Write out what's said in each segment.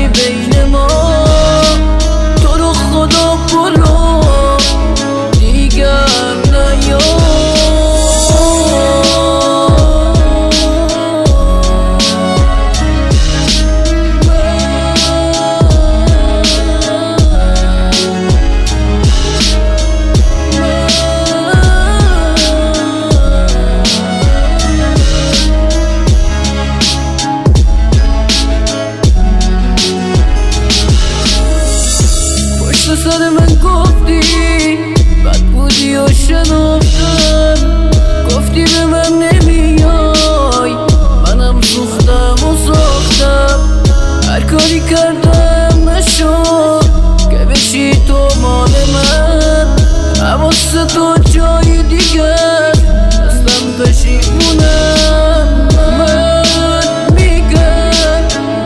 هرچی بین ما. تو رو خدا برو دیگر نیا. سر من گفتی بد بودی و شنفتم، گفتی به من نمیای، منم سوختم و ساختم. هر کاری کردم نشد که بشی تو مال من. حواس تو جای دیگر دستم پشیمونم. من میگم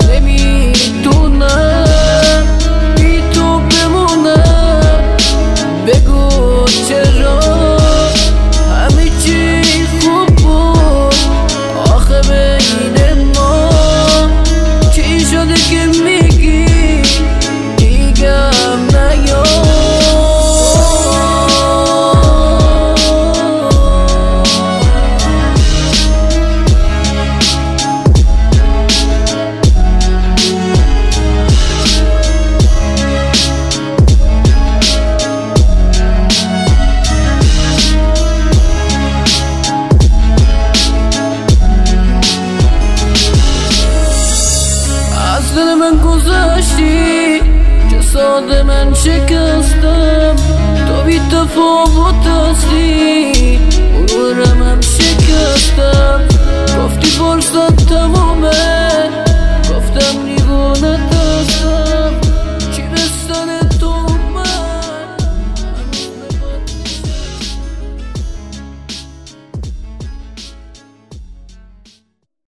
نمیتونم بی تو بمونم. بگو چرا همه چی خوب بود آخه بین ما. چی شده که میگی دیگم نیا. دل من گذاشتی جساد من شکستم. تو بی تفاوت هستی غرورم هم شکستم. گفتی فرصت تمومه